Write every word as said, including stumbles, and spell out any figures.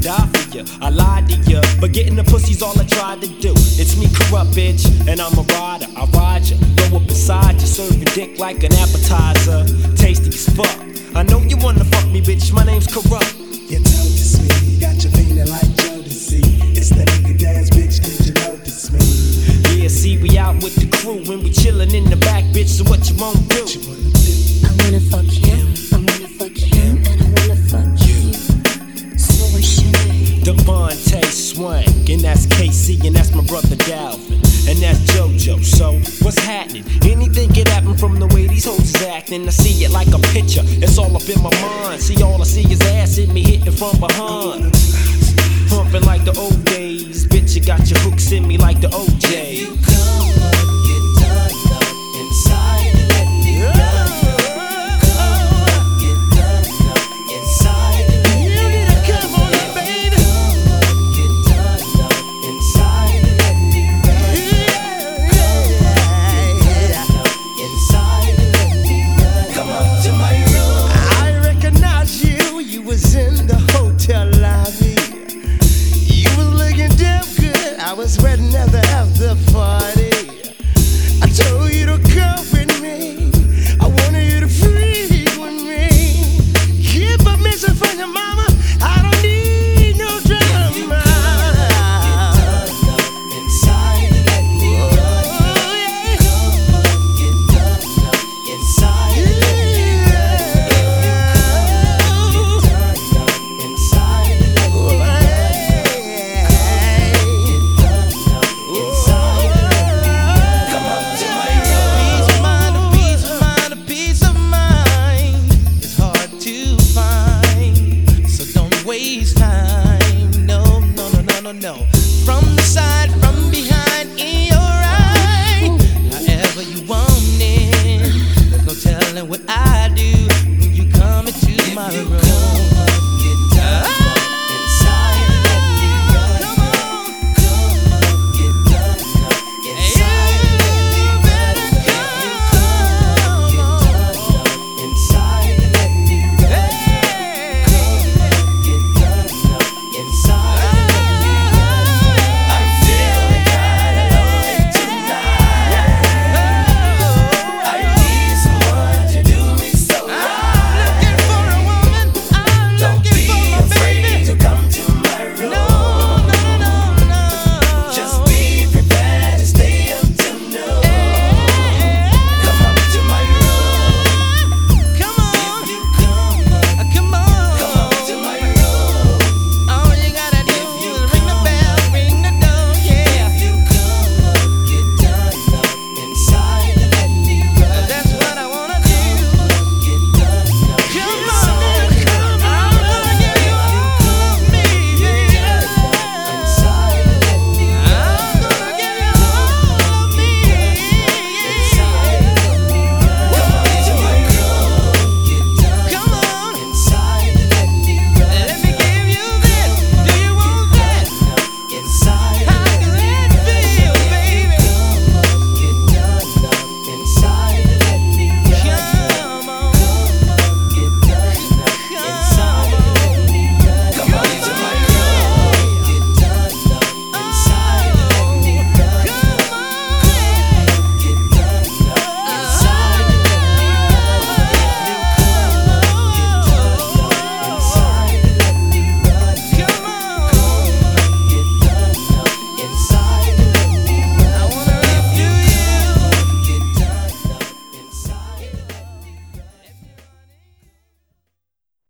die for you. I lied to you, but getting the pussy's all I tried to do. It's me, Corrupt, bitch, and I'm a rider. I ride you, go up beside you, serving dick like an appetizer. Tasty as fuck. I know you wanna fuck me, bitch. My name's Corrupt. You notice me, got you feeling like Jodeci. It's the nigga dance, bitch. Did you notice me? Yeah, see, we out with the crew and we chillin' in the back, bitch. So what you won't do? What you wanna do? I wanna fuck him, I wanna fuck him, and I wanna fuck you. So what's your name? Devontae Swank, and that's K C, and that's my brother Dalvin, and that's JoJo. So what's happening? Anything can happen from the way these hoes is acting. I see it like a picture, it's all up in my mind. See, all I see is ass in me hitting from behind, humping like the old days. Bitch, you got your hooks in me like the O J. You come up, get done up inside and let me run up. Come up, get done up inside and let me run up. Come up, get done up inside and let me run up. Come up, get done up inside and let me run up. Come up to my room. I recognize you, you was in the hotel lobby. You was looking damn good, I was waiting at the after party.